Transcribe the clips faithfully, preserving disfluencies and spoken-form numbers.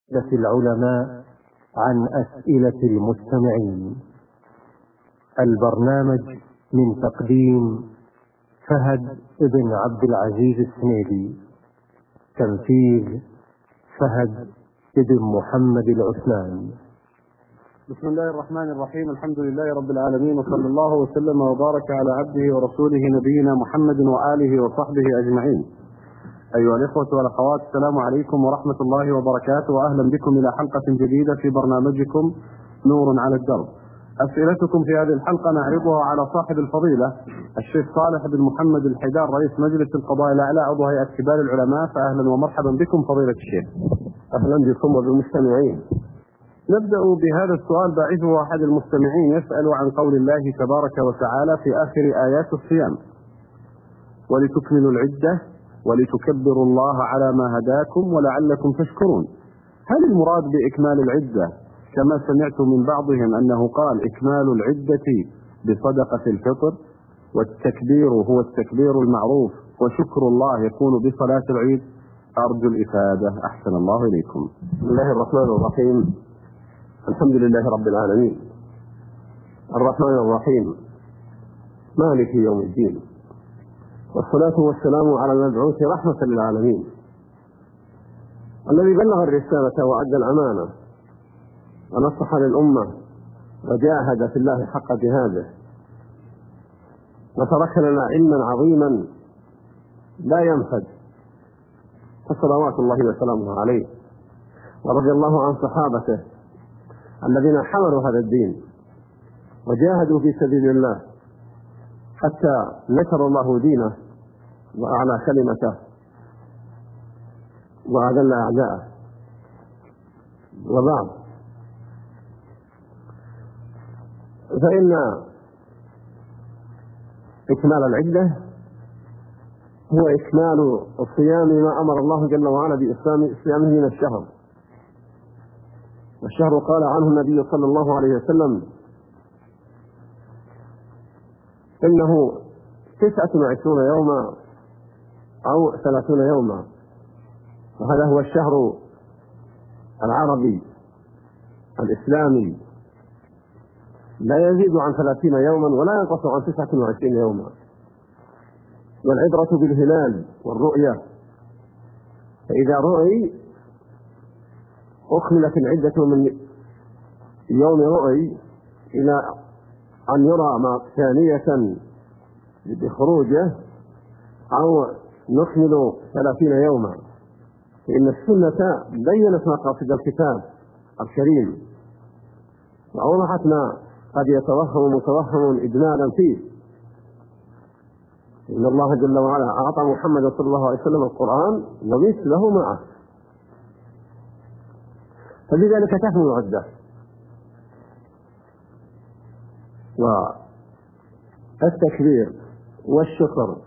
أسئلة العلماء عن أسئلة المستمعين. البرنامج من تقديم فهد بن عبد العزيز السنيدي، تنفيذ فهد بن محمد العثمان. بسم الله الرحمن الرحيم. الحمد لله رب العالمين، وصلى الله وسلم وبارك على عبده ورسوله نبينا محمد وآله وصحبه أجمعين. أيها الإخوة والأخوات، السلام عليكم ورحمة الله وبركاته، وأهلا بكم إلى حلقة جديدة في برنامجكم نور على الدرب. أسئلتكم في هذه الحلقة نعرضها على صاحب الفضيلة الشيخ صالح بن محمد الحيدار، رئيس مجلس القضاء الأعلى، عضو هيئة كبار العلماء. فأهلا ومرحبا بكم فضيلة الشيخ. أهلا بكم وبالمستمعين. نبدأ بهذا السؤال، باعثه أحد المستمعين يسأل عن قول الله تبارك وتعالى في آخر آيات الصيام: ولتكملوا العدة ولتكبروا الله على ما هداكم ولعلكم تشكرون. هل المراد بإكمال العدة كما سمعت من بعضهم أنه قال إكمال العدة بصدقة الفطر، والتكبير هو التكبير المعروف، وشكر الله يكون بصلاة العيد؟ أرجو الإفادة، أحسن الله إليكم. بسم الله الرحمن الرحيم. الحمد لله رب العالمين، الرحمن الرحيم، مالك يوم الدين، والصلاة والسلام على المبعوث رحمة للعالمين، الذي بلغ الرسالة وأدى الأمانة ونصح للأمة وجاهد في الله حق جهاده، وترك لنا علما عظيما لا ينفد، فصلوات الله وسلامه عليه، ورضي الله عن صحابته الذين حملوا هذا الدين وجاهدوا في سبيل الله حتى نشر الله دينه وأعلى كلمته وأذل أعداءه. وبعد، فإن إكمال العدة هو إكمال الصيام ما أمر الله جل وعلا بإصيامه من الشهر. والشهر قال عنه النبي صلى الله عليه وسلم إنه تسعة وعشرون يوما أو ثلاثون يوما، وهذا هو الشهر العربي الإسلامي، لا يزيد عن ثلاثين يوما ولا ينقص عن تسعة وعشرين يوما. والعبرة بالهلال والرؤية، فإذا رؤي أكملت العدة من يوم رؤي إلى أن يرى ما ثانية بخروجه، أو نكمل ثلاثين يوما، فإن السنة بينت مقاصد الكتاب الكريم وأوضحت ما قد يتوهم متوهم إجمالا فيه. إن الله جل وعلا أعطى محمد صلى الله عليه وسلم القرآن ومثله معه، فبذلك تكمل العدة. والتكبير والشكر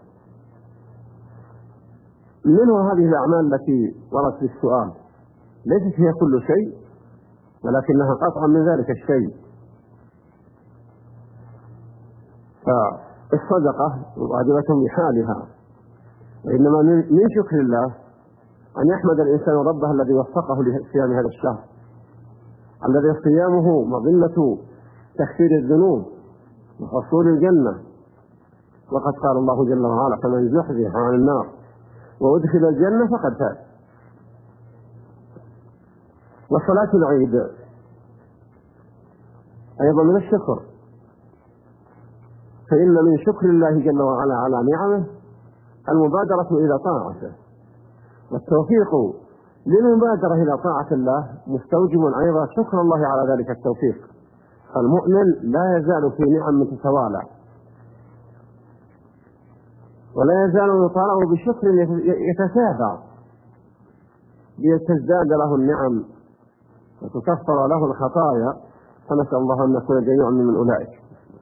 منه هذه الأعمال التي وردت في السؤال، ليست هي كل شيء، ولكنها قطعا من ذلك الشيء. فالصدقة واجبة بحالها، وإنما من شكر الله أن يحمد الإنسان ربه الذي وفقه لصيام هذا الشهر، الذي صيامه مظلة تكفير الذنوب وحصول الجنة. وقد قال الله جل وعلا: فمن زحزح عن النار وأدخل الجنة فقد فاز. وصلاة العيد أيضا من الشكر، فإن من شكر الله جل وعلا على نعمه المبادرة إلى طاعته، والتوفيق للمبادرة إلى طاعة الله مستوجب أيضا شكر الله على ذلك التوفيق. فالمؤمن لا يزال في نعم تتوالى، ولا يزال يطالع بشكر يتتابع ليتزداد له النعم وتكفر له الخطايا، فنسأل الله أن نكون جميعا من أولئك.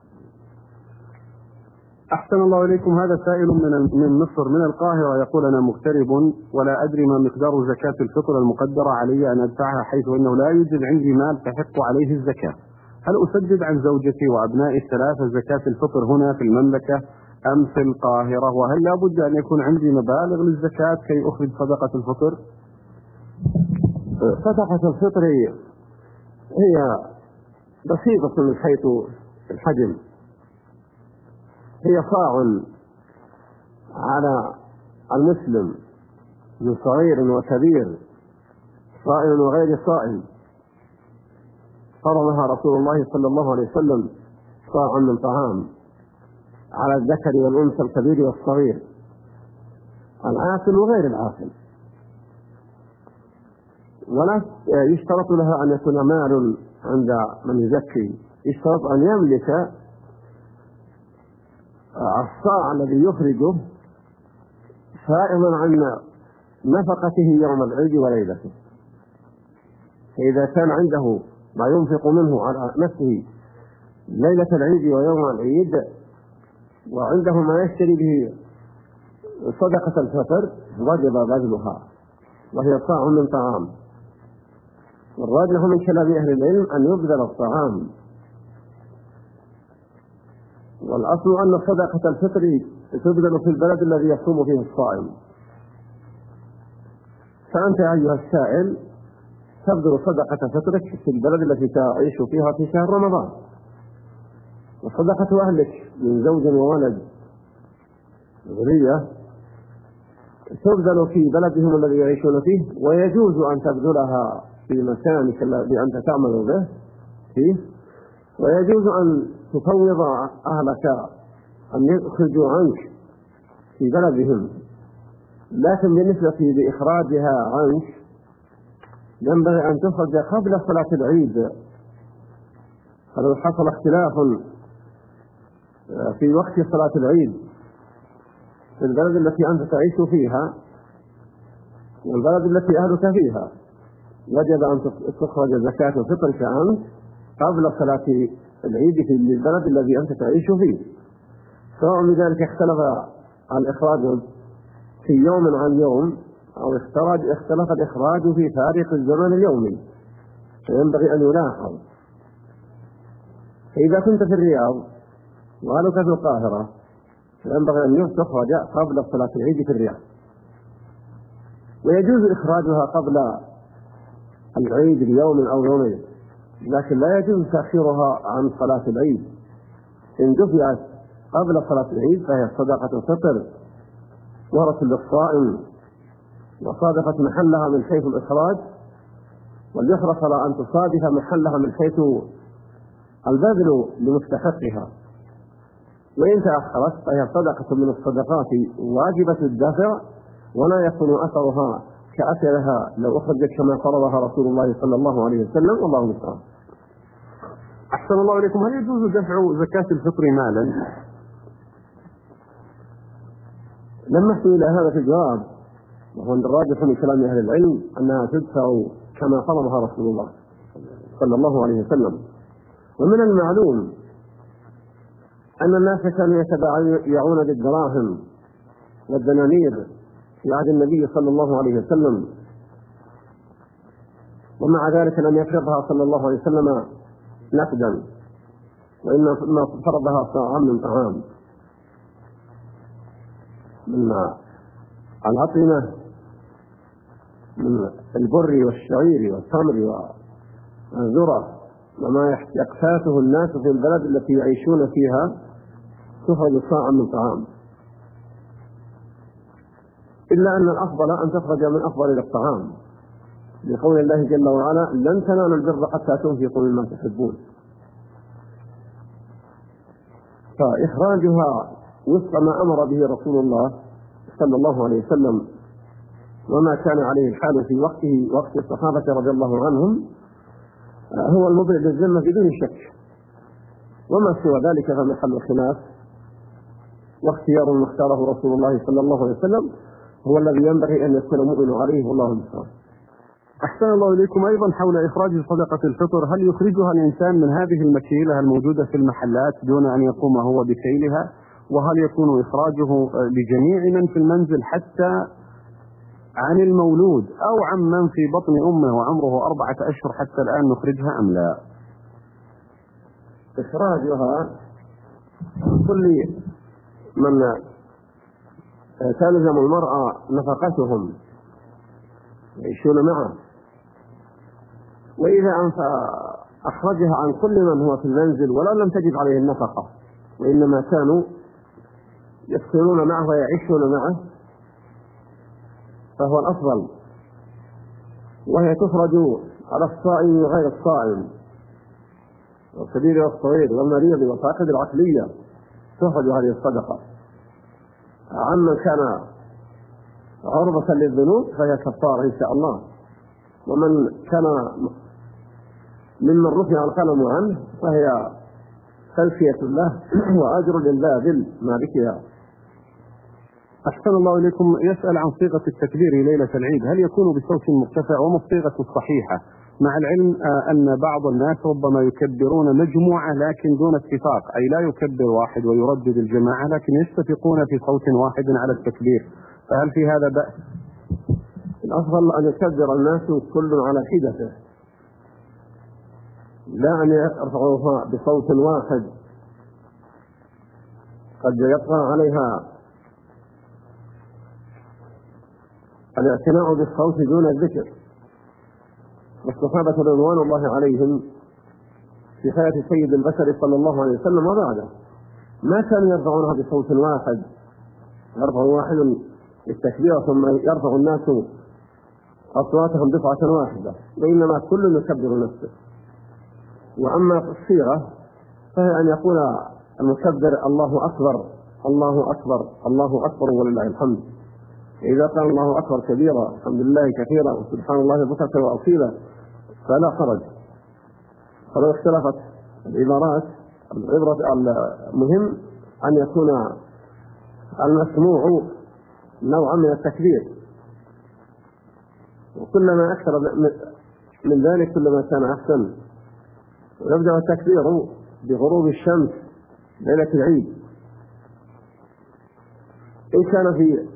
أحسن الله إليكم. هذا سائل من من مصر من القاهرة، يقول: أنا مغترب ولا أدري ما مقدار زكاة الفطر المقدرة علي أن أدفعها، حيث أنه لا يوجد عندي مال تحق عليه الزكاة. هل أسدد عن زوجتي وأبنائي الثلاثة زكاة الفطر هنا في المملكة أم في القاهرة؟ وهل لا بد أن يكون عندي مبالغ للزكاة كي أخرج صدقة الفطر؟ صدقة الفطر هي بسيطة من حيث الحجم، هي صاع على المسلم من صغير وكبير، صائم وغير صائم، فرضها رسول الله صلى الله عليه وسلم صاع من طعام على الذكر والأنثى الكبير والصغير، العاقل وغير العاقل، ولا يشترط لها أن يكون مال عند من يزكي، يشترط أن يملك الصاع الذي يخرجه فائضا عن نفقته يوم العيد وليلته. فإذا كان عنده ما ينفق منه على نفسه ليلة العيد ويوم العيد، وعنده ما يشتري به صدقة الفطر، وجب بذلها، وهي صاع من طعام. والراجح من كلام أهل العلم أن يبذل الطعام، والأصل أن صدقة الفطر تبذل في البلد الذي يصوم فيه الصائم. فأنت أيها السائل تبذل صدقة فطرك في البلد التي تعيش فيها في شهر رمضان، وصدقة أهلك من زوج وولد ذرية تبذل في بلدهم الذي يعيشون فيه، ويجوز أن تبذلها في مكانك الذي أنت تعمل به فيه، ويجوز أن تفوض أهلك أن يخرجوا عنك في بلدهم، لكن بالنسبة لإخراجها عنك ينبغي أن تخرج قبل صلاة العيد. فلو حصل اختلاف في وقت صلاة العيد في البلد التي أنت تعيش فيها والبلد التي أهلك فيها، وجب أن تخرج زكاة فطرك عنك قبل صلاة العيد في البلد الذي أنت تعيش فيه، سواء بذلك اختلف الإخراج في يوم عن يوم أو اختلف الإخراج في فارق الزمن اليومي، فينبغي أن يلاحظ. فإذا كنت في الرياض وأهلك في القاهرة فينبغي أن تخرج قبل صلاة العيد في الرياض، ويجوز إخراجها قبل العيد بيوم أو يومين، لكن لا يجوز تأخيرها عن صلاة العيد. إن دفعت قبل صلاة العيد فهي صدقة فطر ورث للصائم، وصادفت محلها من حيث الإخراج، وليحرص على أن تصادف محلها من حيث البذل لمستحقها. وإن تأخرت فهي صدقة من الصدقات واجبة الدفع، ولا يكون أثرها كأثرها لو أخرجت كما فرضها رسول الله صلى الله عليه وسلم، والله المستعان. أحسن الله إليكم. هل يجوز دفع زكاة الفطر مالا؟ لما سئل هذا في الجواب، وهو الراجح من كلام أهل العلم أنها تدفع كما فرضها رسول الله صلى الله عليه وسلم. ومن المعلوم أن الناس كانوا يتبايعون بالدراهم والدنانير في عهد النبي صلى الله عليه وسلم، ومع ذلك لم يفرضها صلى الله عليه وسلم نقدا، وإنما فرضها صاعا من طعام من الأطعمة من البر والشعير والتمر والذرة وما يقتاته الناس في البلد التي يعيشون فيها، تخرج صاعا من طعام، إلا أن الأفضل أن تخرج من أفضل الطعام، لقول الله جل وعلا: لن تنالوا البر حتى تنفقوا مما تحبون. فإخراجها وفق ما أمر به رسول الله صلى الله عليه وسلم وما كان عليه الحال في وقته وقت الصحابة رضي الله عنهم هو المبرئ للذمة بدون شك، وما سوى ذلك فمحل الخلاف، واختيار ما اختاره رسول الله صلى الله عليه وسلم هو الذي ينبغي أن يكون مؤمن عليه، والله المستعان. أحسن الله إليكم. أيضا حول إخراج صدقة الفطر، هل يخرجها الإنسان من هذه المكيلة الموجودة في المحلات دون أن يقوم هو بكيلها؟ وهل يكون إخراجه لجميع من في المنزل حتى عن المولود أو عن من في بطن أمه وعمره أربعة أشهر حتى الآن نخرجها أم لا؟ إخراجها كل من تلزم المرأة نفقتهم يعيشون معه وإذا أخرجها عن كل من هو في المنزل ولو لم تجب عليه النفقة، وإنما كانوا يسكنون معه ويعيشون معه، فهو الأفضل. وهي تخرج على الصائم وغير الصائم، والكبير والصغير والمريض والفاقد العقلية، تخرج هذه الصدقة. عمن كان عرضة للذنوب فهي كفارة إن شاء الله، ومن كان ممن رفع القلم عنه فهي تزكية له وأجر للباذل مالكها. أحسن الله إليكم. يسأل عن صيغة التكبير ليلة العيد، هل يكون بصوت مرتفع وما الصيغة الصحيحة؟ مع العلم أن بعض الناس ربما يكبرون مجموعة لكن دون اتفاق، أي لا يكبر واحد ويردد الجماعة لكن يتفقون في صوت واحد على التكبير، فهل في هذا بأس؟ الأفضل أن يكبر الناس كل على حدته، لا أن يرفعوها بصوت واحد قد يبقى عليها الاعتناء بالصوت دون الذكر. والصحابة رضوان الله عليهم في حياة سيد البشر صلى الله عليه وسلم وبعده ما كانوا يرفعونها بصوت واحد، يرفع واحد التكبير ثم يرفع الناس أصواتهم دفعة واحدة، وإنما كل يكبر نفسه. وأما الصيغة فهي أن يقول المكبر الله أكبر الله أكبر الله أكبر ولله الحمد. إذا قال الله أكبر كبيرا الحمد لله كثيرا وسبحان الله بكرة وأصيلا فلا حرج. فلو اختلفت العبارات العبرة المهم أن يكون المسموع نوعا من التكبير، وكلما أكثر من ذلك كلما كان أحسن. ويبدأ التكبير بغروب الشمس ليلة العيد، إن كان في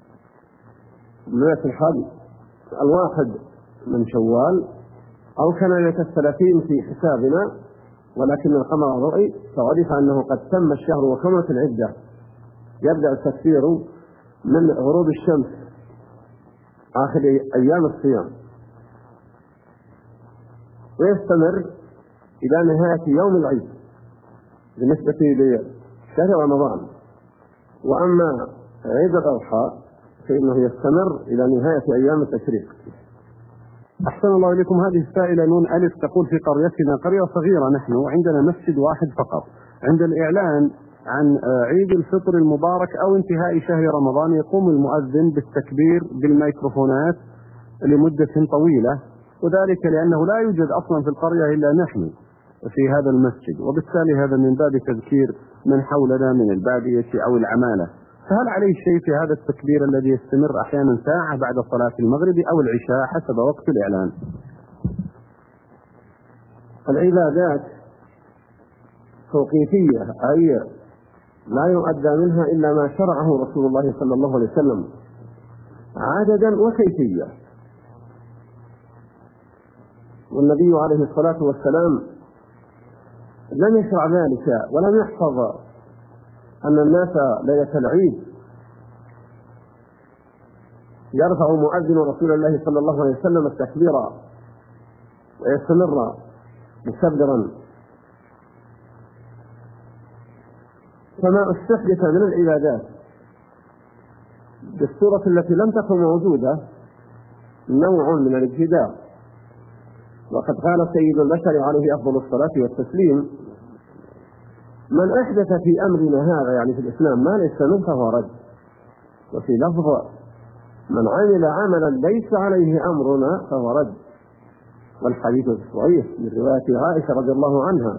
ليلة الحج الواحد من شوال أو كان ليلة الثلاثين في حسابنا ولكن القمر رؤي فعرف أنه قد تم الشهر وكملت العدة، يبدأ التكبير من غروب الشمس آخر أيام الصيام ويستمر إلى نهاية يوم العيد بالنسبة لشهر رمضان. وأما عيد الأضحى فإنه يستمر إلى نهاية أيام التشريق. أحسن الله إليكم. هذه السائلة نون ألف تقول في قريتنا قرية صغيرة نحن وعندنا مسجد واحد فقط، عند الإعلان عن عيد الفطر المبارك أو انتهاء شهر رمضان يقوم المؤذن بالتكبير بالميكروفونات لمدة طويلة، وذلك لأنه لا يوجد أصلا في القرية إلا نحن في هذا المسجد، وبالتالي هذا من باب تذكير من حولنا من البادية أو العمالة. فهل عليه شيء في هذا التكبير الذي يستمر أحيانا ساعة بعد صلاة المغرب أو العشاء حسب وقت الإعلان؟ العبادات توقيفية، أي لا يؤدى منها إلا ما شرعه رسول الله صلى الله عليه وسلم عددا وكيفية. والنبي عليه الصلاة والسلام لم يشرع ذلك ولم يحفظ أن الناس ليلة العيد يرفع مؤذن رسول الله صلى الله عليه وسلم التكبير ويستمر مكبرا. فما استحدث من العبادات بالصورة التي لم تكن موجودة نوع من الابتداع. وقد قال سيد البشر عليه أفضل الصلاة والتسليم: من أحدث في أمرنا هذا، يعني في الإسلام، ما ليس منه فهو رد. وفي لفظ: من عمل عملا ليس عليه أمرنا فهو رد. والحديث الصحيح من رواية عائشة رضي الله عنها.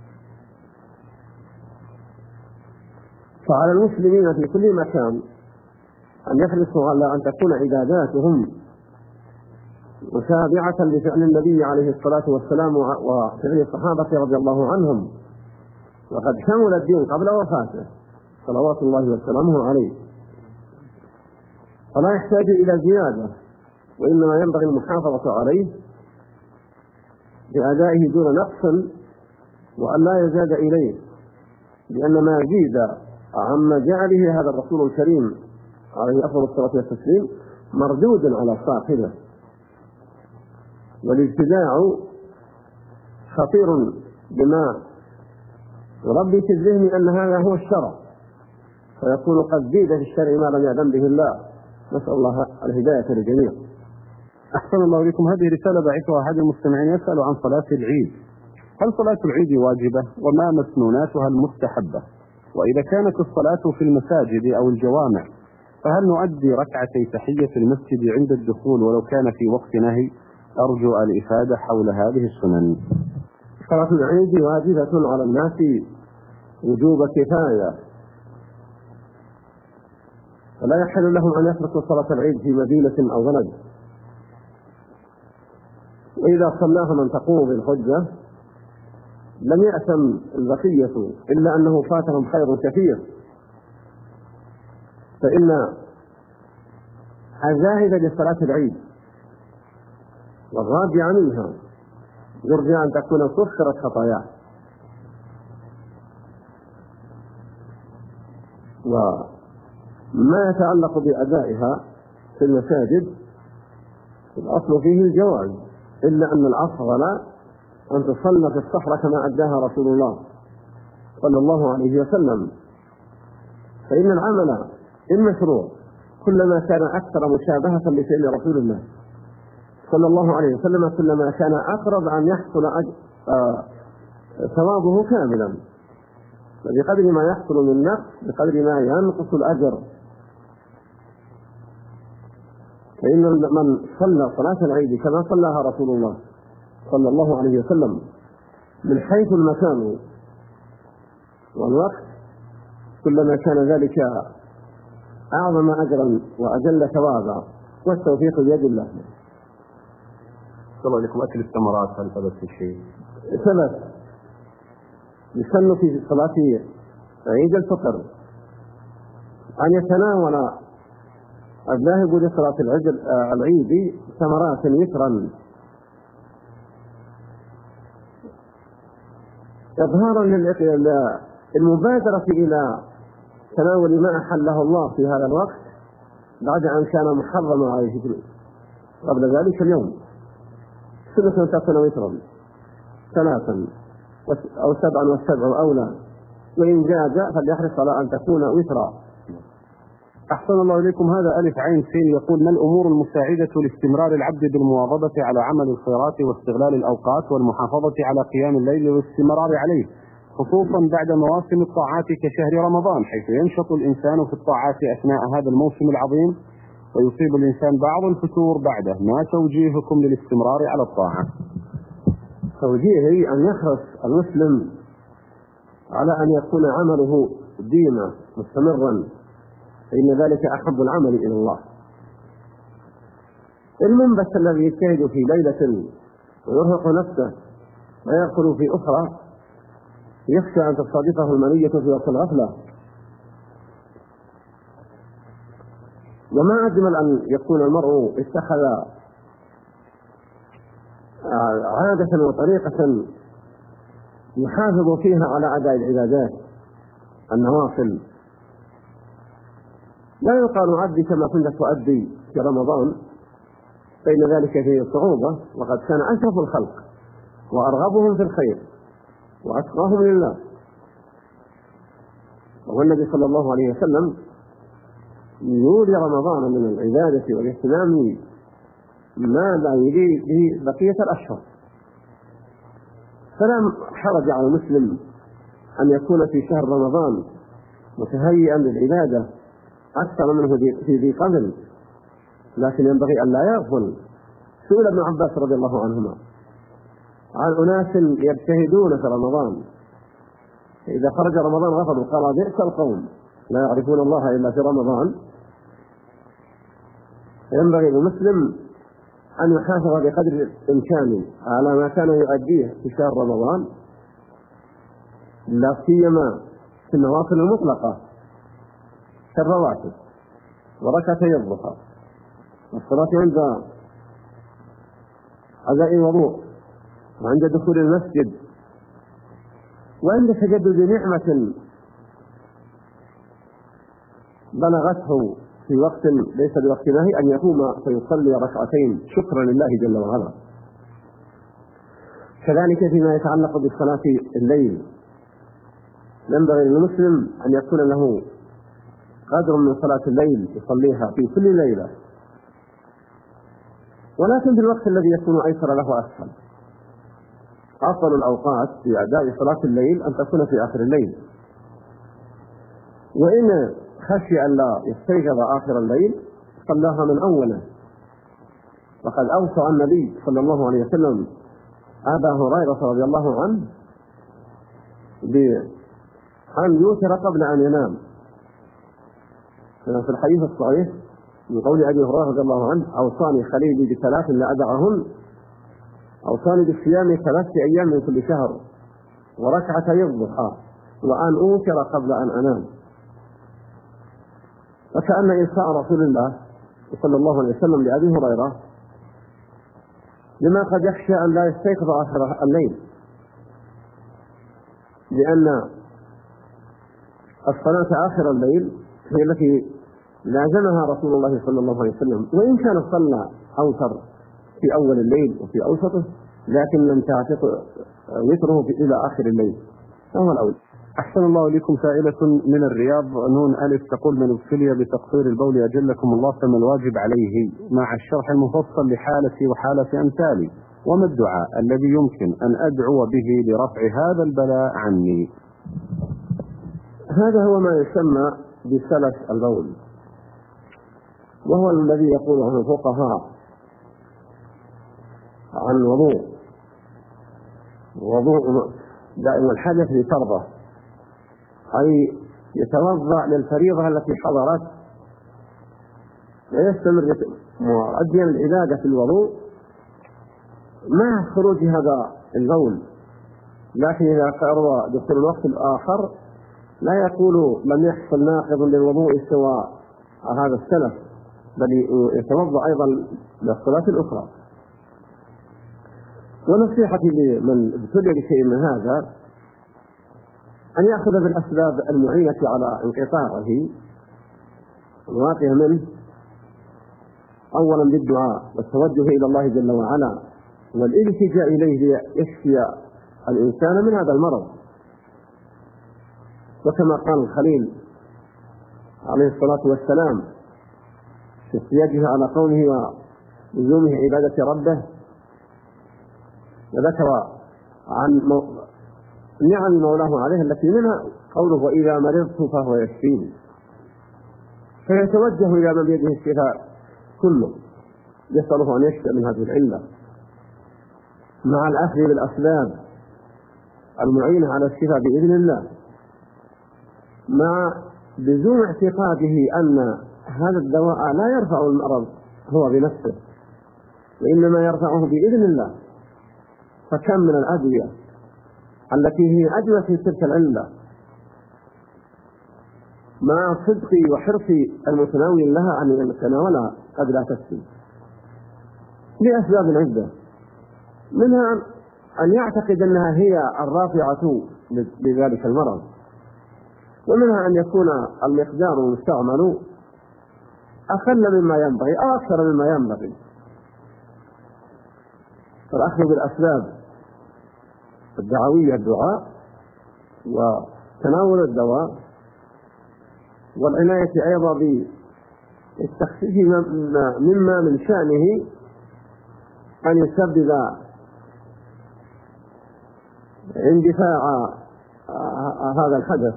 فعلى المسلمين في كل مكان أن يحرصوا على أن تكون عباداتهم متابعة لفعل النبي عليه الصلاة والسلام وفعل الصحابة رضي الله عنهم، وقد كمل الدين قبل وفاته صلوات الله وسلامه عليه، فلا يحتاج إلى زيادة، وإنما ينبغي المحافظة عليه بأدائه دون نقص وأن لا يزاد إليه، لأن ما زيد عما جعله هذا الرسول الكريم عليه أفضل الصلاة والتسليم مردود على صاحبه. والابتداع خطير بما يربي في الذهن أن هذا هو الشرع، فيكون قد زيد في الشرع ما لم يأذن به الله. نسأل الله الهداية للجميع. أحسن الله إليكم. هذه رسالة بعثها أحد المستمعين يسأل عن صلاة العيد. هل صلاة العيد واجبة؟ وما مسنوناتها المستحبة؟ وإذا كانت الصلاة في المساجد أو الجوامع فهل نؤدي ركعتي تحية المسجد عند الدخول ولو كان في وقت نهي؟ أرجو الإفادة حول هذه السنن. صلاة العيد واجبة على الناس وجوب كفاية، فلا يحل لهم أن يتركوا صلاة العيد في مدينة أو بلد، وإذا صلاها من تقوم بالحجة لم يأثم البقية إلا أنه فاتهم خير كثير، فإن الذاهب لصلاة العيد والراجع منها يرجى أن تكون كفرت خطاياه. وما يتعلق بأدائها في المساجد الأصل فيه الجواز، إلا أن الأفضل أن تصلى في الصحراء كما أداها رسول الله صلى الله عليه وسلم، فإن العمل المشروع كلما كان أكثر مشابهة لفعل رسول الله صلى الله عليه وسلم كلما كان أقرب أن يحصل آه ثوابه كاملا، فبقدر ما يحصل من نقص بقدر ما ينقص الأجر. فإن من صلى صلاة العيد كما صلاها رسول الله صلى الله عليه وسلم من حيث المكان والوقت كلما كان ذلك أعظم أجرا وأجل ثوابا، والتوفيق بيد الله. الله عليكم. أكل الثمرات هل ثبت في شيء؟ ثبت. يسن في صلاة عيد الفطر أن يتناول الذاهب لصلاة العيد ثمرات وترا إظهارا للمبادرة إلى تناول ما أحله الله في هذا الوقت بعد أن كان محرما عليه قبل ذلك اليوم. سنة تكون وترا ثلاثا أو سبعا والسبع أولى، وإن جاء فليحرص على أن تكون وترا. أحسن الله إليكم. هذا ألف عين سين يقول: ما الأمور المساعدة لاستمرار العبد بالمواظبة على عمل الخيرات واستغلال الأوقات والمحافظة على قيام الليل والاستمرار عليه، خصوصا بعد مواسم الطاعات كشهر رمضان، حيث ينشط الإنسان في الطاعات أثناء هذا الموسم العظيم ويصيب الإنسان بعض الفتور بعده؟ ما توجيهكم للاستمرار على الطاعة؟ توجيهي أن يحرص المسلم على أن يكون عمله ديما مستمرا، فإن ذلك أحب العمل إلى الله. المنبت الذي يجتهد في ليلة ويرهق نفسه ويأكل في أخرى يخشى أن تصادفه المنية في وقت الغفلة. وما أجمل أن يكون المرء اتخذ عادة وطريقة يحافظ فيها على أداء العبادات النوافل. لا يقال عدي كما كنت تؤدي في رمضان، فإن ذلك فيه صعوبة، وقد كان أشرف الخلق وأرغبهم في الخير وأتقاهم لله، وهو النبي صلى الله عليه وسلم يولي رمضان من العبادة والاهتمام ما لا يلي به بقية الأشهر. فلا حرج على المسلم أن يكون في شهر رمضان متهيئا للعبادة أكثر منه في ذي قبل، لكن ينبغي أن لا يغفل. سئل ابن عباس رضي الله عنهما عن أناس يجتهدون في رمضان إذا خرج رمضان غفلوا، قال: بئس القوم لا يعرفون الله إلا في رمضان. ينبغي للمسلم أن يحافظ بقدر الإمكان على ما كان يؤديه في شهر رمضان، لا سيما في النوافل المطلقة كالرواتب وركعتي الضحى والصلاة عند أداء الوضوء وعند دخول المسجد وعند تجدد نعمة بلغته في وقت ليس بوقت نهي أن يقوم فيصلي ركعتين شكرا لله جل وعلا. كذلك فيما يتعلق بصلاة الليل ينبغي للمسلم أن يكون له قدر من صلاة الليل يصليها في كل ليلة، ولكن في الوقت الذي يكون أيسر له أسهل. أفضل الأوقات في أداء صلاة الليل أن تكون في آخر الليل، وإن خشي أن لا يستيقظ آخر الليل صلاها من أوله. وقد أوصى النبي صلى الله عليه وسلم أبا هريرة رضي الله عنه بأن يوتر قبل أن ينام. في الحديث الصحيح من قول أبي هريرة رضي الله عنه: أوصاني خليلي بثلاث لا أدعهن، أوصاني بالصيام ثلاث أيام من كل شهر، وركعتي الضحى، وأن أوتر قبل أن أنام. وكأن إنساء رسول الله صلى الله عليه وسلم لأبي هريرة لما قد يخشى أن لا يستيقظ آخر الليل، لأن الصلاة آخر الليل هي التي لازمها رسول الله صلى الله عليه وسلم، وإن كان صلى أوتر في أول الليل وفي أوسطه، لكن لم تعتق وتره إلى آخر الليل، فهو الأول. أحسن الله إليكم. سائلة من الرياض نون ألف تقول: من ابتلي بتقصير البول أجلكم الله فما الواجب عليه مع الشرح المفصل لحالتي وحالة أمثالي، وما الدعاء الذي يمكن أن أدعو به لرفع هذا البلاء عني؟ هذا هو ما يسمى بسلس البول، وهو الذي يقول عنه الفقهاء عن وضوء وضوء دائم الحدث لفرضه، أي يتوضأ للفريضة التي حضرت ويستمر مؤديا العبادة في الوضوء مع خروج هذا البول. لكن إذا قرر دخول الوقت الآخر لا يقول لم يحصل ناقض للوضوء سوى هذا السلف، بل يتوضأ أيضا للصلاة الأخرى. ونصيحتي لمن ابتلي بشيء من هذا أن يأخذ بالأسباب المعينة على انقطاعه الواقع منه، أولا بالدعاء والتوجه إلى الله جل وعلا والالتجاء إليه ليشفي الإنسان من هذا المرض. وكما قال الخليل عليه الصلاة والسلام في احتياجه على قوله ولزومه عبادة ربه، وذكر عن نعم مولاه عليه التي منها قوله: وإذا مرضت فهو يشفيني. فيتوجه إلى من بيده الشفاء كله، يسأله أن يشفى من هذه العلة مع الأخذ بالأسباب المعينة على الشفاء بإذن الله، مع لزوم اعتقاده أن هذا الدواء لا يرفع المرض هو بنفسه، وإنما يرفعه بإذن الله. فكم من الأدوية التي هي أدوية في تلك العلة مع صدق وحرص المتناول لها أن يتناولها قد لا تكفي لأسباب عدة، منها أن يعتقد أنها هي الرافعة لذلك المرض، ومنها أن يكون المقدار المستعمل أقل مما ينبغي أو أكثر مما ينبغي. فالأخذ بالأسباب الدعوية الدعاء وتناول الدواء، والعناية أيضا بالتخفيف مما من شأنه أن يسبب اندفاع هذا الحدث،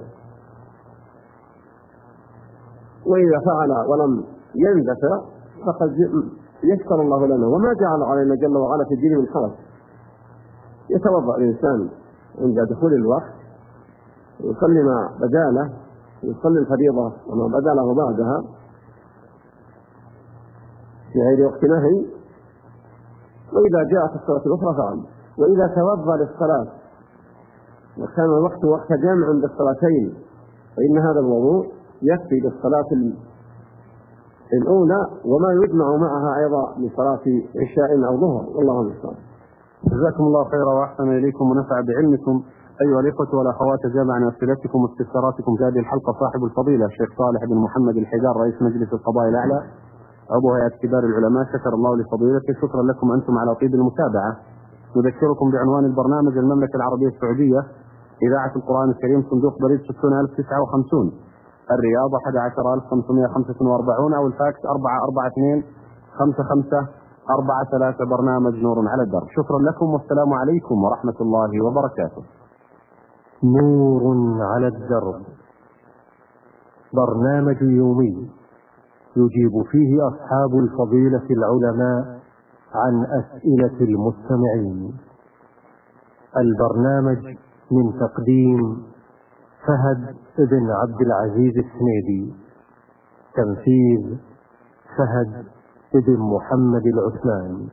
وإذا فعل ولم يندفع فقد يسر الله لنا وما جعل علينا جل وعلا في الدين من حرج. يتوضأ الإنسان عند دخول الوقت، يصلي ما بداله، يصلي الفريضة وما بداله بعدها في غير وقت نهي، وإذا جاءت الصلاة الأخرى فعل. وإذا توضأ للصلاة وكان الوقت وقت جامع عند الصلاتين فإن هذا الوضوء يكفي للصلاة الأولى وما يجمع معها أيضا لصلاة عشاء أو ظهر، والله المستعان. جزاكم الله خيرا وأحسن إليكم ونفع بعلمكم أيها الإخوة والأخوات. جاب عن أسئلتكم واستفساراتكم في هذه الحلقة صاحب الفضيلة الشيخ صالح بن محمد الحجار رئيس مجلس القضاء الأعلى عضو هيئة كبار العلماء، شكر الله لفضيلته. شكرا لكم أنتم على طيب المتابعة. نذكركم بعنوان البرنامج: المملكة العربية السعودية، إذاعة القرآن الكريم، صندوق بريد ستون ألف وتسعة وخمسين، الرياض أحد عشر ألف وخمسمائة وخمسة وأربعين، أو الفاكس أربعة أربعة اثنين خمسة خمسة أربعة ثلاثة. برنامج نور على الدرب. شكرا لكم والسلام عليكم ورحمة الله وبركاته. نور على الدرب، برنامج يومي يجيب فيه أصحاب الفضيلة العلماء عن أسئلة المستمعين. البرنامج من تقديم فهد بن عبد العزيز السنيدي، تنفيذ فهد بن محمد العثمان.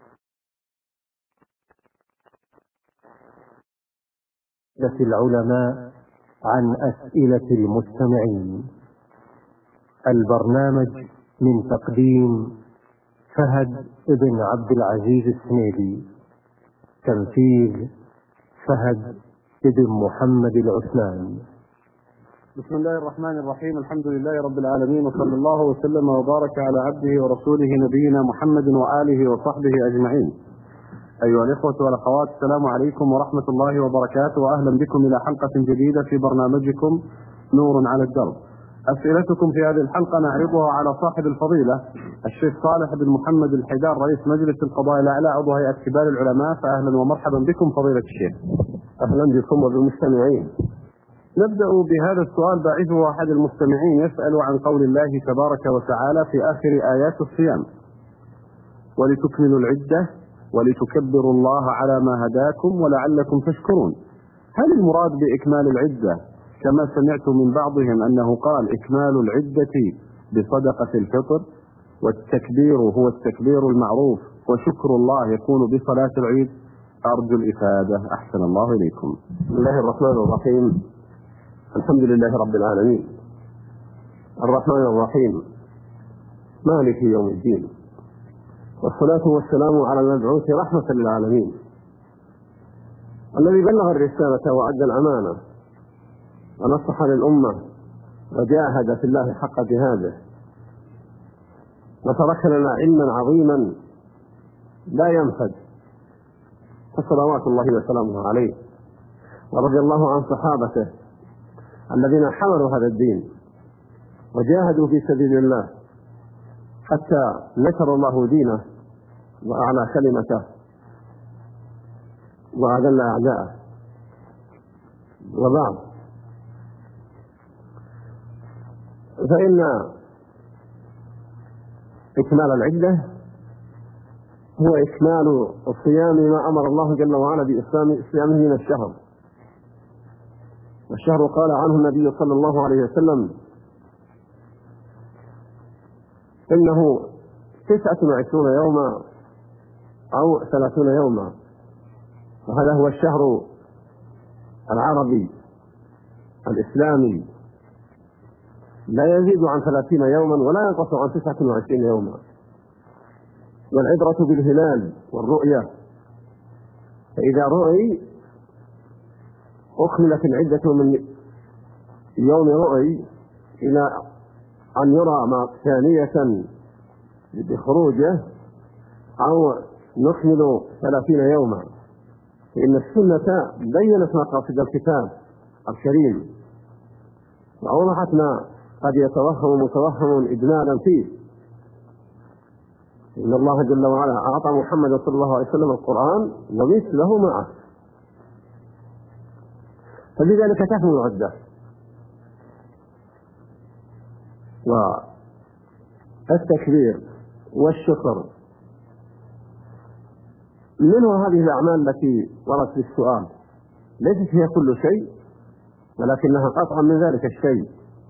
العلماء عن أسئلة المستمعين. البرنامج من تقديم فهد بن عبد العزيز السنيدي، تنفيذ فهد بن محمد العثمان. بسم الله الرحمن الرحيم. الحمد لله رب العالمين، وصلى الله وسلم وبارك على عبده ورسوله نبينا محمد وآله وصحبه أجمعين. أيها الإخوة والأخوات، السلام عليكم ورحمة الله وبركاته، وأهلا بكم إلى حلقة جديدة في برنامجكم نور على الدرب. أسئلتكم في هذه الحلقة نعرضها على صاحب الفضيلة الشيخ صالح بن محمد الحيدار، رئيس مجلس القضاء الأعلى، عضو هيئة كبار العلماء. فأهلا ومرحبا بكم فضيلة الشيخ. أهلا بكم وبالمستمعين. نبدأ بهذا السؤال، باعثه أحد المستمعين يسأل عن قول الله تبارك وتعالى في آخر آيات الصيام: ولتكملوا العدة ولتكبروا الله على ما هداكم ولعلكم تشكرون. هل المراد بإكمال العدة كما سمعت من بعضهم أنه قال إكمال العدة بصدقة الفطر، والتكبير هو التكبير المعروف، وشكر الله يكون بصلاة العيد؟ أرجو الإفادة، أحسن الله إليكم. بسم الله الرحمن الرحيم. الحمد لله رب العالمين، الرحمن الرحيم، مالك يوم الدين، والصلاة والسلام على المبعوث رحمة للعالمين، الذي بلغ الرسالة وأدى الأمانة ونصح للأمة وجاهد في الله حق جهاده، وترك لنا علما عظيما لا ينفد، فصلوات الله وسلامه عليه، ورضي الله عن صحابته الذين حملوا هذا الدين وجاهدوا في سبيل الله حتى نشر الله دينه وأعلى كلمته وأذل أعداءه. وبعد، فإن إكمال العدة هو إكمال الصيام ما أمر الله جل وعلا بإصيامه من الشهر. والشهر قال عنه النبي صلى الله عليه وسلم إنه تسعة وعشرون يوما أو ثلاثون يوما، وهذا هو الشهر العربي الإسلامي، لا يزيد عن ثلاثين يوما ولا ينقص عن تسعة وعشرين يوما. والعبرة بالهلال والرؤية، فإذا رؤي أكملت العدة من يوم رؤي إلى أن يرى ما ثانية بخروجه، أو نكمل ثلاثين يوما، فإن السنة بينت مقاصد الكتاب الكريم وأوضحت ما قد يتوهم متوهم إجمالا فيه. إن الله جل وعلا أعطى محمد صلى الله عليه وسلم القرآن ومثله معه، فبذلك تكمل العدة. والتكبير والشكر منه هذه الأعمال التي وردت في السؤال، ليست هي كل شيء، ولكنها قطعا من ذلك الشيء.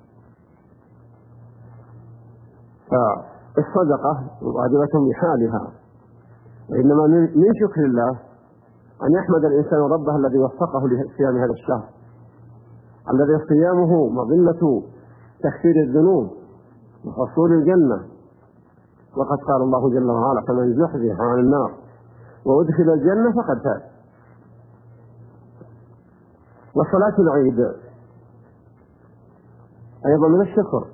فالصدقة واجبة بحالها، وإنما من شكر الله أن يحمد الإنسان ربه الذي وفقه لصيام هذا الشهر، الذي صيامه مظلة تكفير الذنوب وحصول الجنة. وقد قال الله جل وعلا: فمن زحزح عن النار وأدخل الجنة فقد فاز. وصلاة العيد أيضا من الشكر،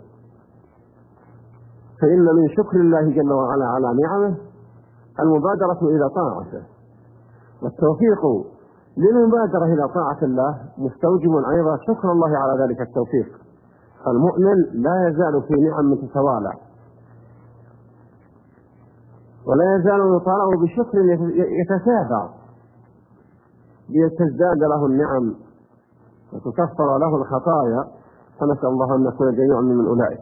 فإن من شكر الله جل وعلا على نعمه المبادرة إلى طاعته، والتوفيق للمبادرة إلى طاعة الله مستوجب أيضا شكر الله على ذلك التوفيق. فالمؤمن لا يزال في نعم تتوالى، ولا يزال يطالع بشكر يتتابع لتزداد له النعم وتكفر له الخطايا، فنسأل الله أن نكون جميعا من أولئك.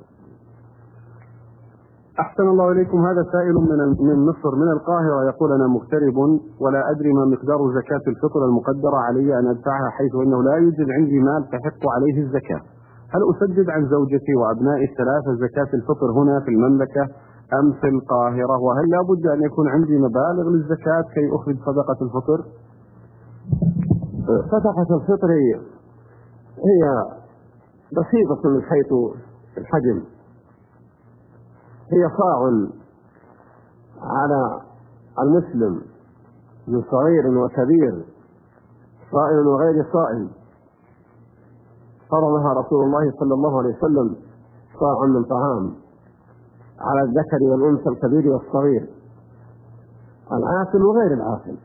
أحسن الله إليكم. هذا سائل من من مصر من القاهرة يقول: أنا مغترب ولا أدري ما مقدار زكاة الفطر المقدرة علي أن أدفعها، حيث أنه لا يوجد عندي مال تحق عليه الزكاة. هل أسدد عن زوجتي وأبنائي الثلاثة زكاة الفطر هنا في المملكة أم في القاهرة؟ وهل لا بد أن يكون عندي مبالغ للزكاة كي أخرج صدقة الفطر؟ صدقة الفطر هي بسيطة من حيث الحجم، هي صاع على المسلم من صغير وكبير، صائم وغير صائم، فرضها رسول الله صلى الله عليه وسلم صاع من طعام على الذكر والأنثى الكبير والصغير، العاقل وغير العاقل،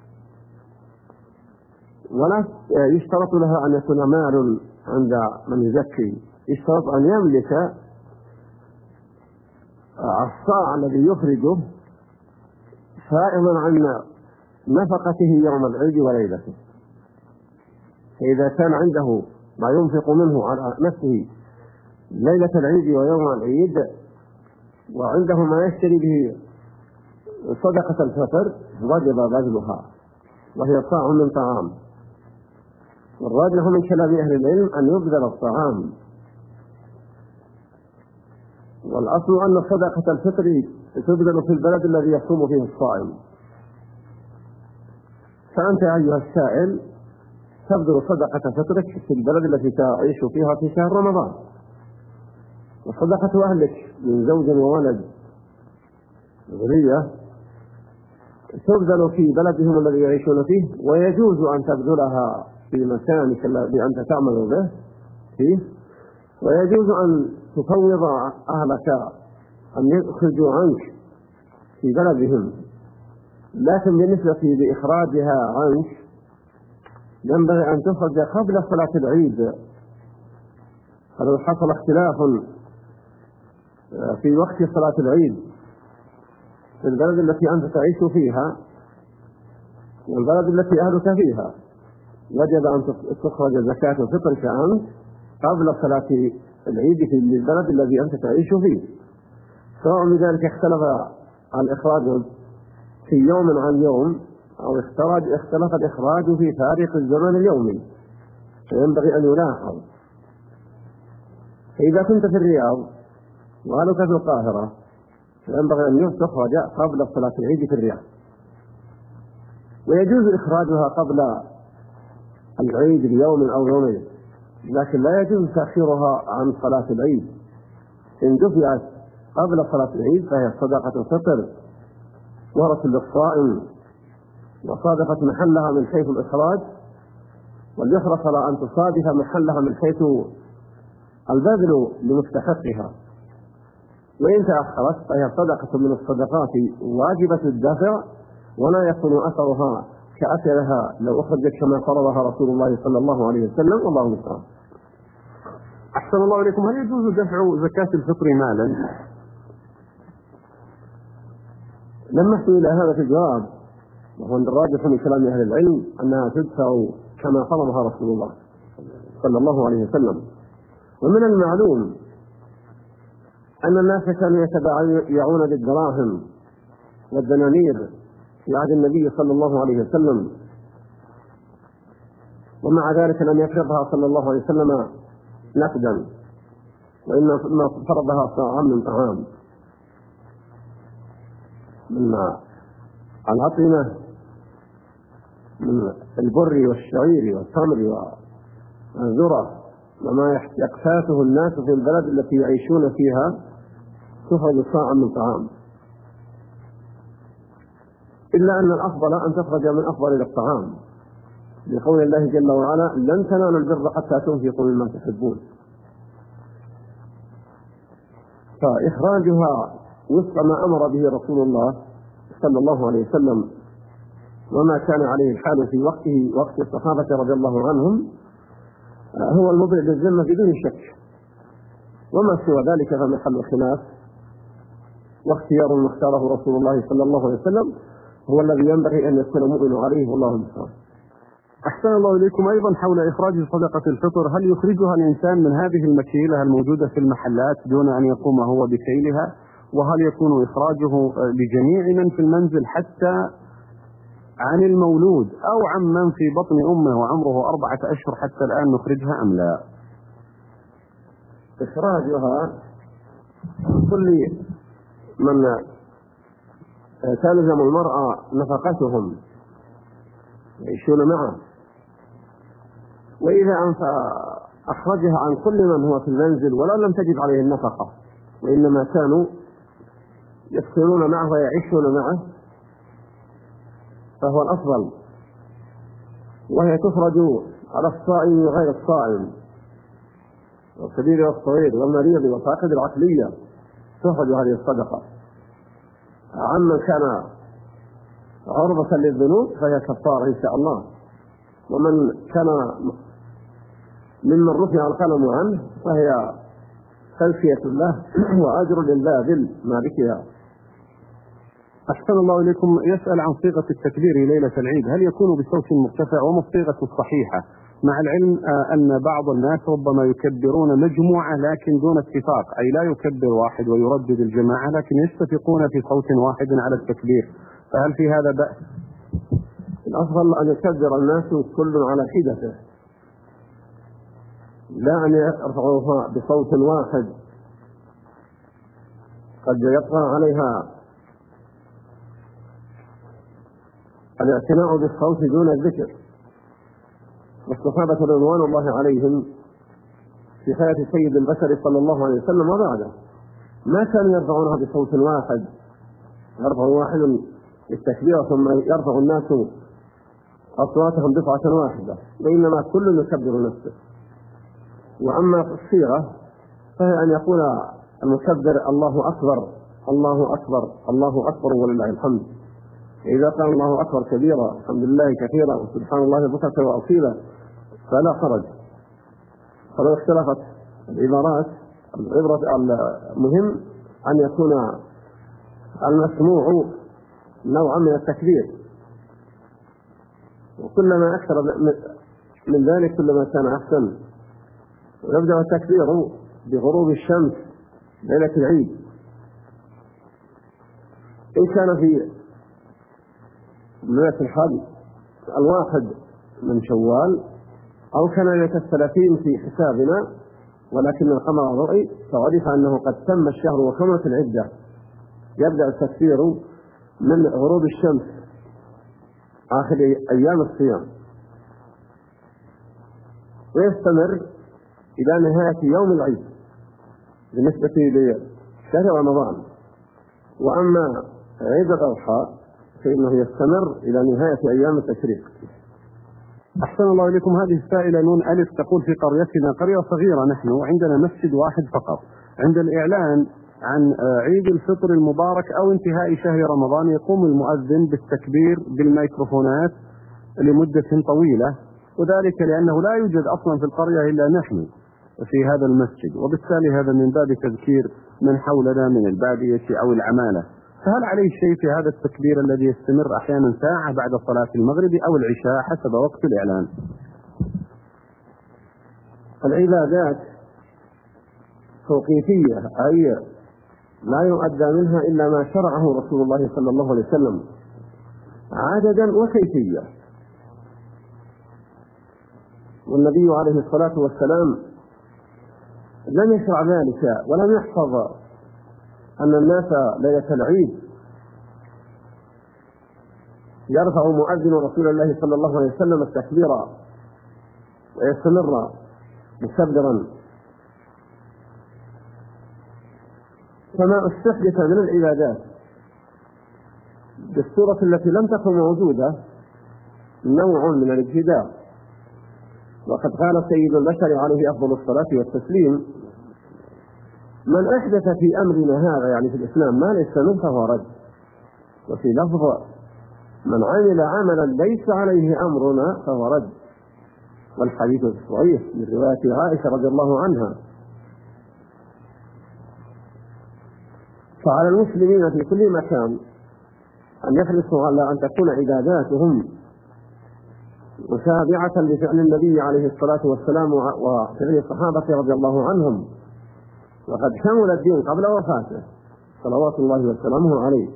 ولا يشترط لها أن يكون مال عند من يزكي، يشترط أن يملك الصاع الذي يخرجه فائضا عن نفقته يوم العيد وليلته. فإذا كان عنده ما ينفق منه على نفسه ليلة العيد ويوم العيد، وعنده ما يشتري به صدقة الفطر، وجب بذلها، وهي صاع من طعام. والراجح من كلام أهل العلم أن يبذل الطعام، والأصل أن صدقة الفطر تبذل في البلد الذي يصوم فيه الصائم. فأنت أيها السائل تبذل صدقة فطرك في البلد التي تعيش فيها في شهر رمضان، وصدقة أهلك من زوج وولد ذرية تبذل في بلدهم الذي يعيشون فيه، ويجوز أن تبذلها في مكانك الذي أنت تعمل به فيه، ويجوز أن تفوض أهلك أن يخرجوا عنك في بلدهم، لكن بالنسبة لإخراجها عنك ينبغي أن تخرج قبل صلاة العيد. فلو حصل اختلاف في وقت صلاة العيد في البلد التي أنت تعيش فيها والبلد التي أهلك فيها، وجب أن تخرج زكاة فطرك أنت قبل صلاة العيد في البلد الذي أنت تعيش فيه، سواء بذلك اختلف الإخراج في يوم عن يوم أو اختلف الإخراج في فارق الزمن اليومي، فينبغي أن يلاحظ. فإذا كنت في الرياض وأهلك في القاهرة فينبغي أن تخرج قبل صلاة العيد في الرياض، ويجوز إخراجها قبل العيد بيوم أو يومين، لكن لا يجوز تأخيرها عن صلاة العيد. إن دفعت قبل صلاة العيد فهي صدقة فطر ورث للصائم، وصادفت محلها من حيث الإخراج، وليحرص على أن تصادف محلها من حيث البذل لمستحقها. وإن تأخرت فهي صدقة من الصدقات واجبة الدفع، ولا يكون أثرها كأثرها لو أخرجت كما فرضها رسول الله صلى الله عليه وسلم، والله المستعان. أحسن الله إليكم. هل يجوز دفع زكاة الفطر مالا؟ لما سئل هذا في الجواب، وهو الراجح من كلام أهل العلم أنها تدفع كما فرضها رسول الله صلى الله عليه وسلم. ومن المعلوم أن الناس كانوا يتبايعون بالدراهم والدنانير في عهد النبي صلى الله عليه وسلم، ومع ذلك لم يفرضها صلى الله عليه وسلم نقدا، وإنما فرضها صاعا من طعام من الأطعمة من البر والشعير والتمر والذرة وما يقتاته الناس في البلد التي يعيشون فيها، تخرج صاعا من طعام، إلا أن الأفضل أن تخرج من أفضل الطعام، لقول الله جل وعلا: لن تنالوا البر حتى تنفقوا مما تحبون. فإخراجها وفق ما أمر به رسول الله صلى الله عليه وسلم وما كان عليه الحال في وقته وقت الصحابة رضي الله عنهم هو المبرئ للذمة بدون شك، وما سوى ذلك فمحل خلاف، واختيار من اختاره رسول الله صلى الله عليه وسلم هو الذي ينبغي أن يكون مؤمن عليه، والله المستعان. أحسن الله إليكم. أيضا حول إخراج صدقة الفطر، هل يخرجها الإنسان من هذه المكيلة الموجودة في المحلات دون أن يقوم هو بكيلها؟ وهل يكون إخراجه لجميع من في المنزل حتى عن المولود أو عن من في بطن أمه وعمره أربعة أشهر حتى الآن نخرجها أم لا؟ إخراجها كل من تلزم المرأة نفقتهم يعيشون معه، وإذا أخرجها عن كل من هو في المنزل ولو لم تجب عليه النفقة وإنما كانوا يسكنون معه ويعيشون معه فهو الأفضل، وهي تخرج على الصائم وغير الصائم والكبير والصغير والمريض والفاقد العقلية، تخرج هذه الصدقة. عمن كان عرضة للذنوب فهي كفارة إن شاء الله، ومن كان ممن رفع القلم عنه فهي تزكية الله وأجر للباذل مالكها. أحسن الله إليكم. يسأل عن صيغة التكبير ليلة العيد، هل يكون بصوت مرتفع وما الصيغة الصحيحة؟ مع العلم أن بعض الناس ربما يكبرون مجموعة لكن دون اتفاق، أي لا يكبر واحد ويردد الجماعة لكن يتفقون في صوت واحد على التكبير، فهل في هذا بأس؟ الأفضل أن يكبر الناس كل على حدته، لا أن يرفعوها بصوت واحد قد يبقى عليها الاعتناء بالصوت دون الذكر. والصحابة رضوان الله عليهم في حياة سيد البشر صلى الله عليه وسلم وبعده ما كانوا يرفعونها بصوت واحد، يرفع واحد التكبير ثم يرفع الناس أصواتهم دفعة واحدة، وإنما كل يكبر نفسه. وأما في الصيغة فهي أن يقول المكبر الله أكبر الله أكبر الله أكبر ولله الحمد، إذا قال الله أكبر كبيرا الحمد لله كثيرا وسبحان الله بكرة وأصيلا فلا حرج. فلو اختلفت العبارات العبرة المهم أن يكون المسموع نوعا من التكبير، وكلما أكثر من ذلك كلما كان أحسن. ويبدأ التكبير بغروب الشمس ليلة العيد، إن كان في ليلة الحادي الواحد من شوال أو كان ليلة الثلاثين في حسابنا ولكن القمر رؤي فعرف أنه قد تم الشهر وكملت العدة، يبدأ التكبير من غروب الشمس آخر أيام الصيام ويستمر إلى نهاية يوم العيد بالنسبة لشهر رمضان. وأما عيد الأضحى فإنه يستمر إلى نهاية أيام التشريق. أحسن الله إليكم. هذه السائلة نون ألف تقول في قريتنا قرية صغيرة نحن وعندنا مسجد واحد فقط، عند الإعلان عن عيد الفطر المبارك أو انتهاء شهر رمضان يقوم المؤذن بالتكبير بالميكروفونات لمدة طويلة، وذلك لأنه لا يوجد أصلا في القرية إلا نحن في هذا المسجد، وبالتالي هذا من باب تذكير من حولنا من البادية أو العمالة. فهل عليه شيء في هذا التكبير الذي يستمر أحيانا ساعة بعد صلاة المغرب أو العشاء حسب وقت الإعلان؟ العبادات توقيفية، أي لا يؤدى منها إلا ما شرعه رسول الله صلى الله عليه وسلم عددا وكيفية، والنبي عليه الصلاة والسلام لم يشرع ذلك ولم يحفظ أن الناس ليلة العيد يرفع مؤذن رسول الله صلى الله عليه وسلم التكبير ويستمر مكبرا. فما استحدث من العبادات بالصورة التي لم تكن موجودة نوع من الابتداع، وقد قال سيد البشر عليه أفضل الصلاة والتسليم: من أحدث في أمرنا هذا، يعني في الإسلام، ما ليس منه فهو رد. وفي لفظ: من عمل عملا ليس عليه أمرنا فهو رد. والحديث الصحيح من رواية عائشة رضي الله عنها. فعلى المسلمين في كل مكان أن يحرصوا على أن تكون عباداتهم متابعة لفعل النبي عليه الصلاة والسلام وفعل الصحابة رضي الله عنهم، وقد كمل الدين قبل وفاته صلوات الله وسلامه عليه،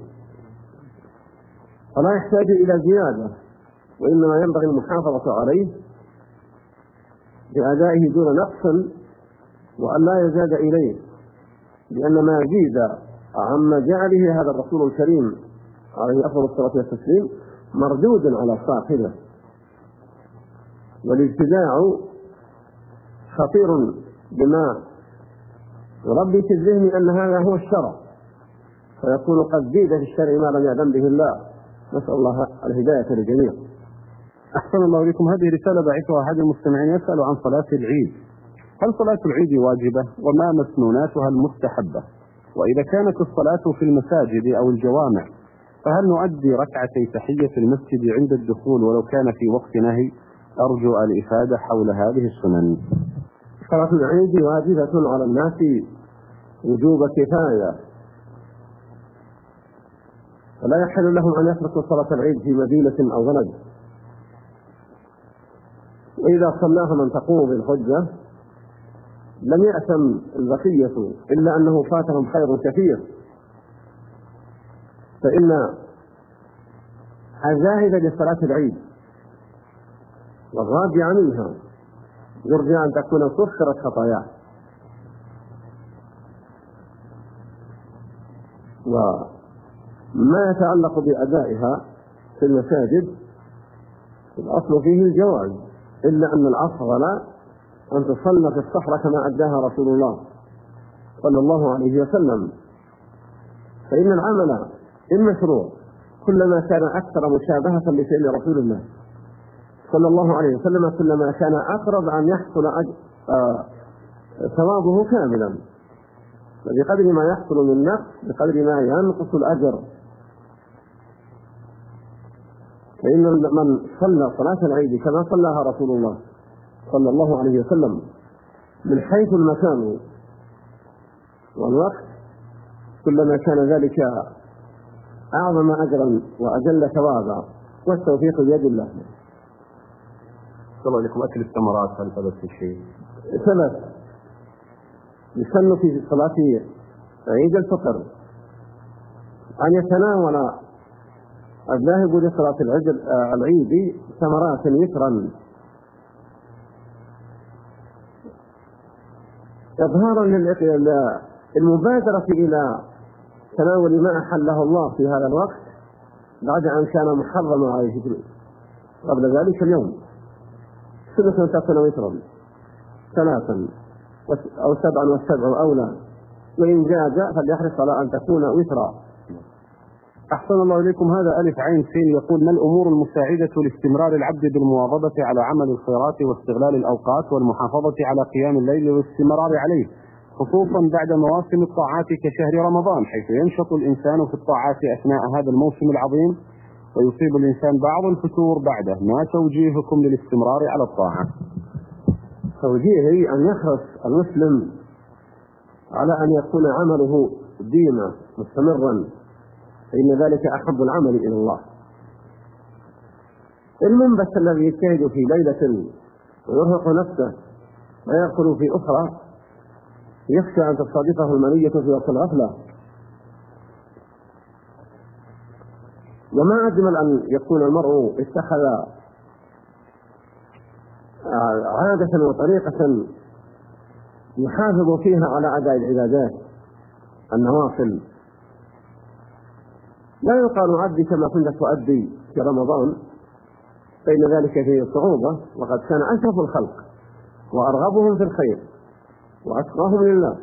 فلا يحتاج إلى زيادة، وإنما ينبغي المحافظة عليه بأدائه دون نقص وأن لا يزاد إليه، لأن ما زيد عما جعله هذا الرسول الكريم عليه أفضل الصلاة والتسليم مردود على صاحبه. والابتداع خطير بما يربي في الذهن أن هذا هو الشرع، فيكون قد زيد في الشرع ما لم يأذن به الله. نسأل الله الهداية للجميع. أحسن الله إليكم. هذه رسالة بعثها أحد المستمعين يسأل عن صلاة العيد. هل صلاة العيد واجبة؟ وما مسنوناتها المستحبة؟ وإذا كانت الصلاة في المساجد أو الجوامع فهل نؤدي ركعتي تحية المسجد عند الدخول ولو كان في وقت نهي؟ أرجو الإفادة حول هذه السنن. صلاة العيد واجبة على الناس وجوب كفاية، فلا يحل لهم أن يتركوا صلاة العيد في مدينة أو بلد، وإذا صلاها من تقوم بالحجة لم يأثم البقية إلا أنه فاتهم خير كثير، فإن الذاهب لصلاة العيد والراجع منها يرجى أن تكون كفرت خطاياه. وما يتعلق بأدائها في المساجد الأصل فيه الجواز، إلا أن الأفضل أن تصلى في الصحراء كما أداها رسول الله صلى الله عليه وسلم، فإن العمل المشروع كلما كان أكثر مشابهة لفعل رسول الله صلى الله عليه وسلم كلما كان أقرب أن يحصل ثوابه كاملا، فبقدر ما يحصل من نقص بقدر ما ينقص الأجر. فإن من صلى صلاة العيد كما صلاها رسول الله صلى الله عليه وسلم من حيث المكان والوقت كلما كان ذلك أعظم أجرا وأجل ثوابا، والتوفيق بيد الله. صلى الله عليكم. أكل الثمرات هل ثبت الشيء؟ ثبت. يسن في صلاة عيد الفطر أن يتناول الذاهب لصلاة العيد ثمرات يسرا إظهارا للمبادرة إلى تناول ما أحله الله في هذا الوقت بعد أن كان محرما عليه قبل ذلك اليوم. سنة تكون وترا ثلاثا أو سبعا والسبع أولى، وإن زاد فليحرص على أن تكون وترا. أحسن الله إليكم. هذا ألف عين سين يقول: ما الأمور المساعدة لاستمرار العبد بالمواظبة على عمل الخيرات واستغلال الأوقات والمحافظة على قيام الليل والاستمرار عليه، خصوصا بعد مواسم الطاعات كشهر رمضان، حيث ينشط الإنسان في الطاعات أثناء هذا الموسم العظيم ويصيب الإنسان بعض الفتور بعده؟ ما توجيهكم للاستمرار على الطاعة؟ توجيهي أن يحرص المسلم على أن يكون عمله ديما مستمرا، فإن ذلك أحب العمل إلى الله. المنبت الذي يجتهد في ليلة ويرهق نفسه ويأكل في أخرى يخشى أن تصادفه المنية في وقت الغفلة. وما أجمل أن يكون المرء اتخذ عادة وطريقة يحافظ فيها على أداء العبادات النوافل. لا يقال عدي كما كنت تؤدي في رمضان، فإن ذلك فيه صعوبة، وقد كان أشرف الخلق وأرغبهم في الخير وأتقاهم لله،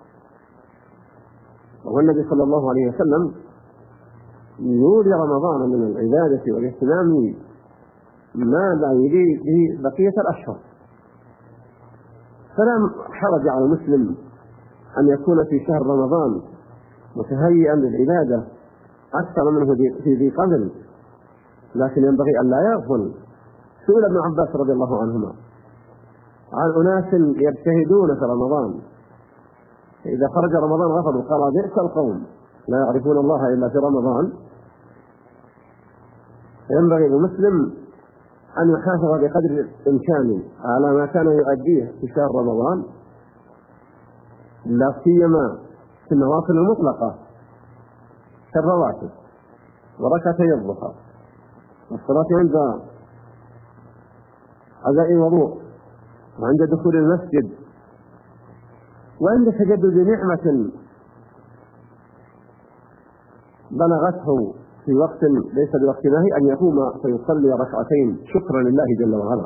وهو النبي صلى الله عليه وسلم يولي رمضان من العبادة والاهتمام ما لا يلي به بقية الأشهر. فلا حرج على المسلم أن يكون في شهر رمضان متهيئا للعبادة أكثر منه في ذي قبل، لكن ينبغي أن لا يغفل. سئل ابن عباس رضي الله عنهما عن أناس يجتهدون في رمضان، إذا خرج رمضان غفلوا، قال بئس القوم لا يعرفون الله إلا في رمضان. ينبغي للمسلم أن يحافظ بقدر إمكانه على ما كان يؤديه في شهر رمضان، لا سيما في النوافل المطلقة كالرواتب وركعتي الضحى والصلاة عند أداء الوضوء وعند دخول المسجد وعند تجدد نعمة بلغته في وقت ليس بوقت نهي أن يقوم فيصلي ركعتين شكرا لله جل وعلا.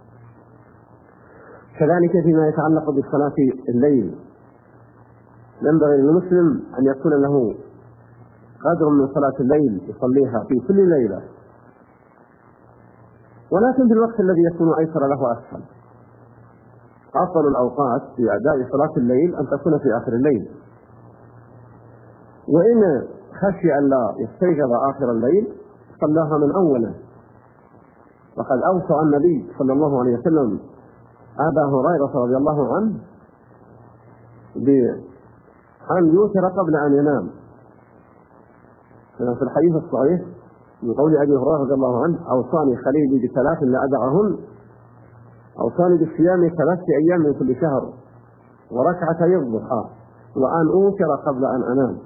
كذلك فيما يتعلق بصلاة الليل ينبغي للمسلم أن يكون له قدر من صلاة الليل يصليها في كل ليلة، ولكن في الوقت الذي يكون أيسر له أسهل. أفضل الأوقات في أداء صلاة الليل أن تكون في آخر الليل، وإن خشي أن لا يستيقظ آخر الليل صلاها من أوله. وقد أوصى النبي صلى الله عليه وسلم أبا هريرة رضي الله عنه بأن يوتر قبل أن ينام، في الحديث الصحيح من قول أبي هريرة رضي الله عنه أوصاني خليلي بثلاث لا أدعهن، أوصاني بالصيام ثلاث أيام من كل شهر وركعتي الضحى وأن أوتر قبل أن أنام.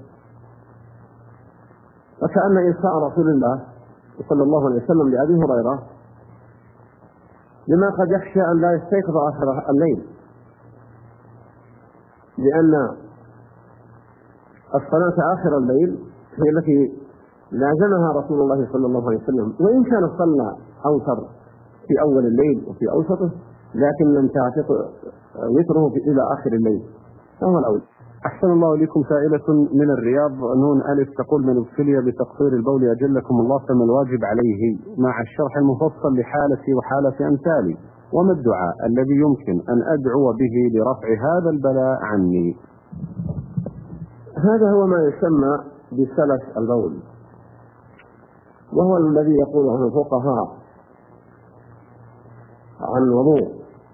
وكأن إنساء رسول الله صلى الله عليه وسلم لأبي هريرة لما قد يخشى أن لا يستيقظ آخر الليل، لأن الصلاة آخر الليل هي التي لازمها رسول الله صلى الله عليه وسلم، وإن كان صلى أوتر في أول الليل وفي أوسطه لكن لم تعتق وتره إلى آخر الليل فهو الأول. أحسن الله إليكم. سائلة من الرياض نون ألف تقول: من ابتلي بتقصير البول أجلكم الله فما الواجب عليه مع الشرح المفصل لحالتي وحالة أمثالي، وما الدعاء الذي يمكن أن أدعو به لرفع هذا البلاء عني؟ هذا هو ما يسمى بسلس البول، وهو الذي يقول عنه الفقهاء عن الوضوء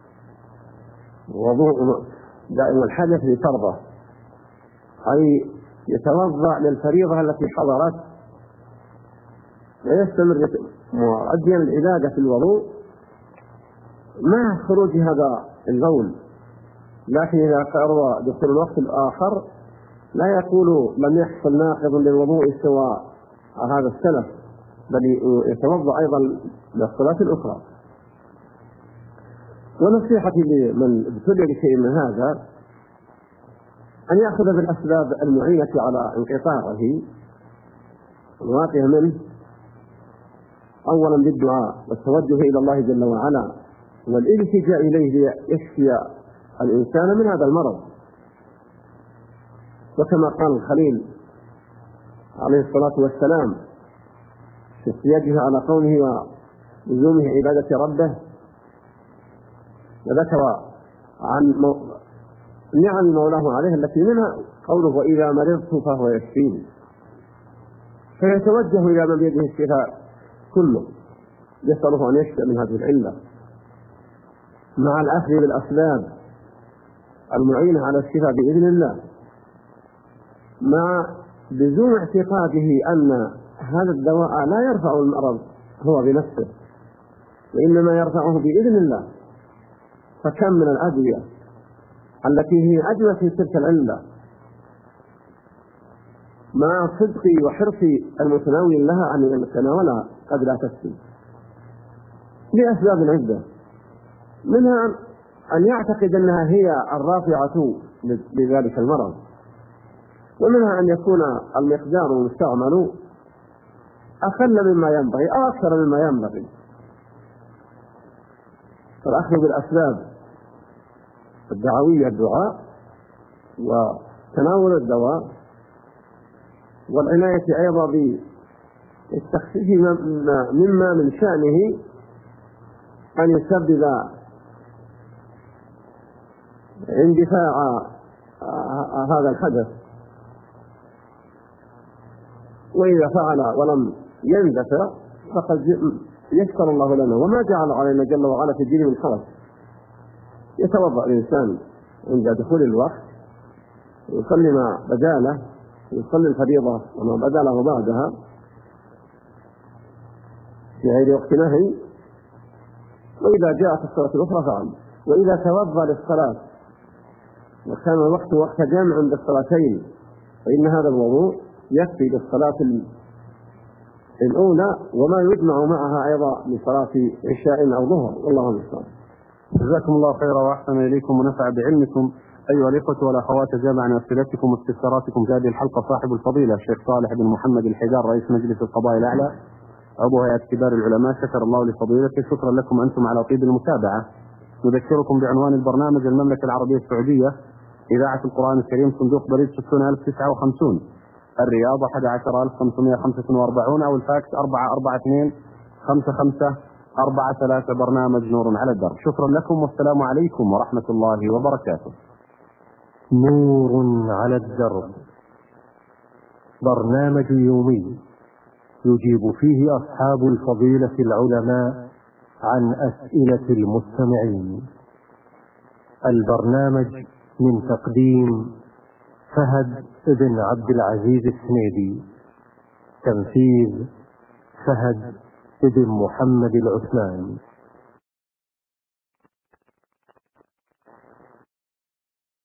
وضوء دائم الحدث لفرضه، أي يتوضأ للفريضة التي حضرت ويستمر مؤديا العبادة في الوضوء مع خروج هذا البول، لكن إذا قرر دخول الوقت الآخر لا يقول لم يحصل ناقض للوضوء سوى هذا السلف، بل يتوضأ أيضا للصلاة الأخرى. ونصيحتي لمن ابتلي بشيء من هذا أن يأخذ بالأسباب المعينة على انقطاعه الواقع منه، أولا بالدعاء والتوجه إلى الله جل وعلا والالتجاء إليه ليشفي الإنسان من هذا المرض. وكما قال الخليل عليه الصلاة والسلام في احتياجه على قوله ولزومه عبادة ربه، وذكر عن نعم مولاه عليه التي منها قوله: وإذا مرضت فهو يشفيني. فيتوجه إلى من بيده الشفاء كله، يسأله أن يشفى من هذه العلة مع الأخذ بالأسباب المعينة على الشفاء بإذن الله، مع لزوم اعتقاده أن هذا الدواء لا يرفع المرض هو بنفسه وإنما يرفعه بإذن الله. فكم من الأدوية التي هي أدوية في تلك العلة مع صدق وحرص المتناول لها أن يتناولها قد لا تكفي لأسباب عدة، منها أن يعتقد أنها هي الرافعة لذلك المرض، ومنها أن يكون المقدار المستعمل أقل مما ينبغي أو أكثر مما ينبغي. فالأخذ بالأسباب الدعوية الدعاء وتناول الدواء، والعناية أيضا بالتخفيف مما من شأنه أن يسبب اندفاع هذا الحدث، وإذا فعل ولم يندفع فقد يسر الله لنا وما جعل علينا جل وعلا في الدين من حرج. يتوضأ الإنسان عند دخول الوقت، يصلي ما بدا له، يصلي الفريضة وما بدا له بعدها في غير وقت نهي، وإذا جاءت الصلاة الأخرى فعل. وإذا توضأ للصلاة وكان الوقت وقت جامع عند الصلاتين فإن هذا الوضوء يكفي للصلاة الأولى وما يجمع معها أيضا لصلاة عشاء أو ظهر، والله المستعان. جزاكم الله خيرا وأحسن إليكم ونفع بعلمكم أيها الإخوة والأخوات. أجاب عن أسئلتكم واستفساراتكم في هذه الحلقة صاحب الفضيلة الشيخ صالح بن محمد الحجار رئيس مجلس القضاء الأعلى عضو هيئة كبار العلماء، شكر الله لفضيلته. شكرا لكم أنتم على طيب المتابعة. نذكركم بعنوان البرنامج: المملكة العربية السعودية، إذاعة القرآن الكريم، صندوق بريد ستون ألف وتسعة وخمسين، الرياض أحد عشر ألف وخمسمائة وخمسة وأربعين، أو الفاكس أربعة أربعة اثنين خمسة خمسة أربعة ثلاثة. برنامج نور على الدرب. شكرا لكم والسلام عليكم ورحمة الله وبركاته. نور على الدرب، برنامج يومي يجيب فيه أصحاب الفضيلة العلماء عن أسئلة المستمعين. البرنامج من تقديم فهد بن عبد العزيز السنيدي، تنفيذ فهد بن محمد العثمان.